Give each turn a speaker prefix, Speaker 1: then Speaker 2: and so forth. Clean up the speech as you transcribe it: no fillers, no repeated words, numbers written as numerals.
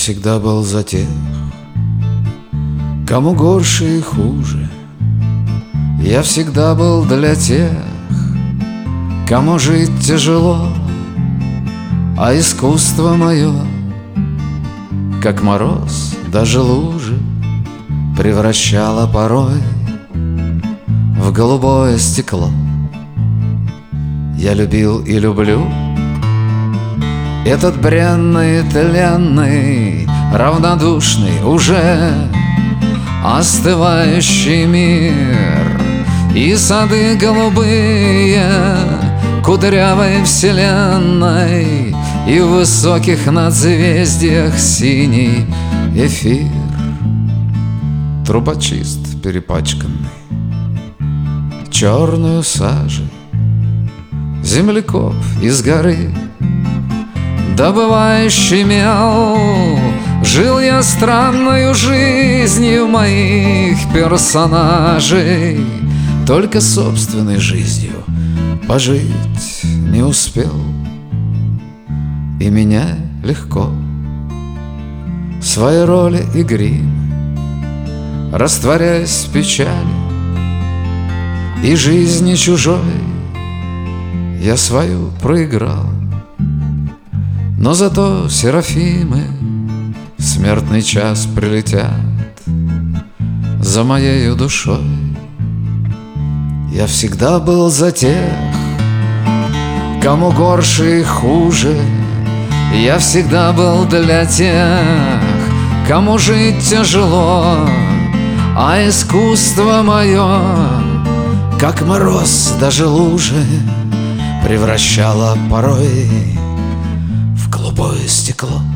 Speaker 1: всегда был за тех, кому горше и хуже. Я всегда был для тех, кому жить тяжело. А искусство мое, как мороз, даже лужи, превращало порой в голубое стекло. Я любил и люблю этот бренный, тленный, равнодушный, уже остывающий мир. И сады голубые кудрявой вселенной, и в высоких надзвездиях синий эфир. Трубочист перепачканный черную сажей, землекоп из горы, добывающий мел. Жил я странною жизнью моих персонажей, только собственной жизнью пожить не успел. И меня легко свои роли и гримы, растворяясь в печали и жизни чужой, я свою проиграл. Но зато серафимы в смертный час прилетят за моею душой. Я всегда был за тех, кому горше и хуже. Я всегда был для тех, кому жить тяжело. А искусство мое, как мороз, даже лужи, превращало порой в голубое стекло.